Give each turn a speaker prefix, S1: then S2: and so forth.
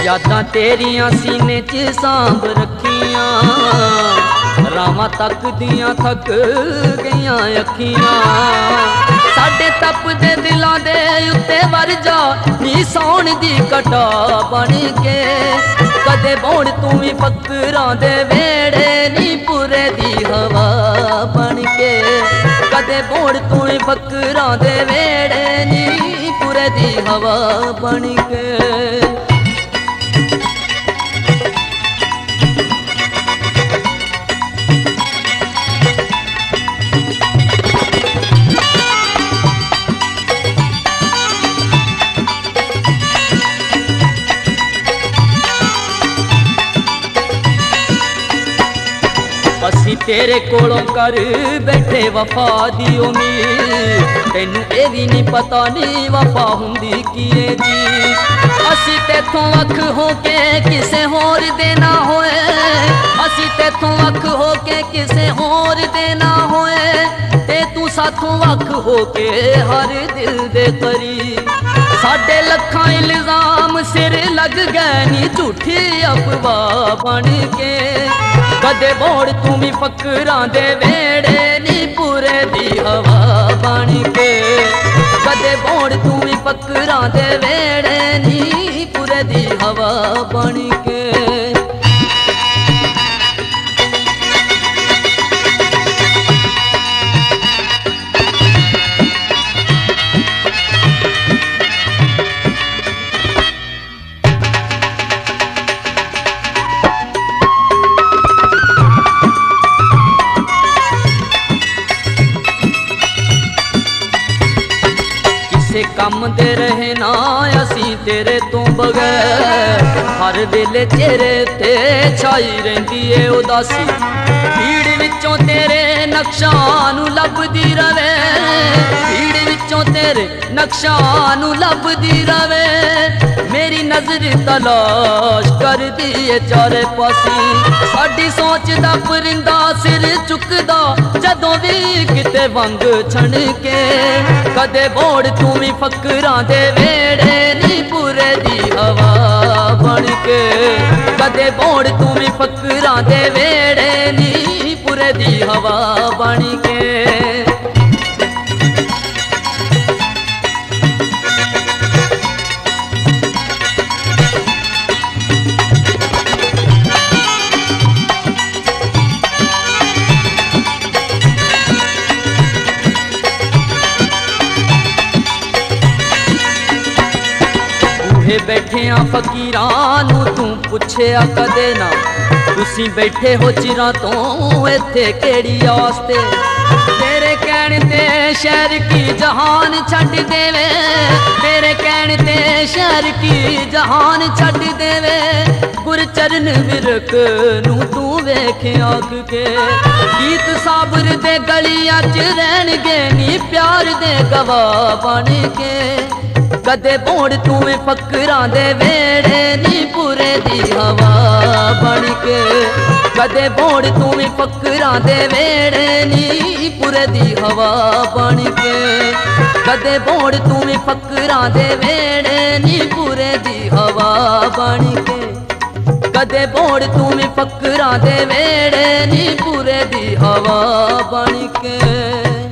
S1: यादां तेरियां सीने च सांभ रखियां, रावां तक दियां थक गईयां अखियां। साडे तपदे दिलां दे उत्ते वर जा नी सौण दी घटा बन के। कदे बौड़ तू भी फकरां दे वेड़े नी पुरे दी हवा बन के। कदे बौड़ तू भी फकरां दे वेड़े नी पुरे दी हवा बन के। असी तेरे कोलों कर बैठे वफा दी उम्मीद, तैनू ये भी नहीं पता नहीं वफा हुंदी कीए जी। असी तेथों अख हो के किसे होर देना होए, असी तेथों अख हो के किसे होर देना होए, ते तू साथों अख हो के हर दिल दे करीब। साडे लखां इल्जाम सिर लग गए नी झूठी अफवाह बन के। कदे बौड़ तू भी फकरां दे वेड़े नी पुरे दी हवा बन के। कदे बौड़ तू भी फकरां दे वेड़े नी पुरे दी हवा बन के। कम दे रहना असी तेरे तो बगैर, हर वेले चेहरे ते छाई रहिंदी ए उदासी। भीड़ विचों तेरे नक्शां नू लभदी रवे, भीड़ विचों तेरे नक्शां नू लभदी रवे। मेरी नजर तलाश कर दी ए चारे पासी। साडी सोच दा परिंदा सिर चुकदा जदों भी किते वंग छण के। कदे बौड़ तू भी फकरां दे वेड़े नी पुरे दी हवा बन के। कदे बौड़ तू भी फकरां दे वेड़े नी पुरे दी हवा बन के। बैठे फकीरां नू तू पुछया कदे ना, तुसी बैठे हो चिरां तो इत्थे केड़ी आस्ते। तेरे कहने ते शहर की जहान छड्ड देवे, तेरे कहने ते शहर की जहान छड्ड देवे। गुरचरण विरक नू तू वेख आख के। गीत साबर दे गलियां च रहणगे नी प्यार दे गवाह बन के। कदे बौड़ तू भी फकरां दे वेड़े नी पुरे दी हवा बन के। कदे बौड़ तू भी फकरां दे वेड़े नी पुरे दी हवा बन के। कदे बौड़ तू भी फकरां दे वेड़े नी पुरे दी हवा बन के। कदे बौड़ तू भी फकरां दे वेड़े नी पुरे दी हवा बन के।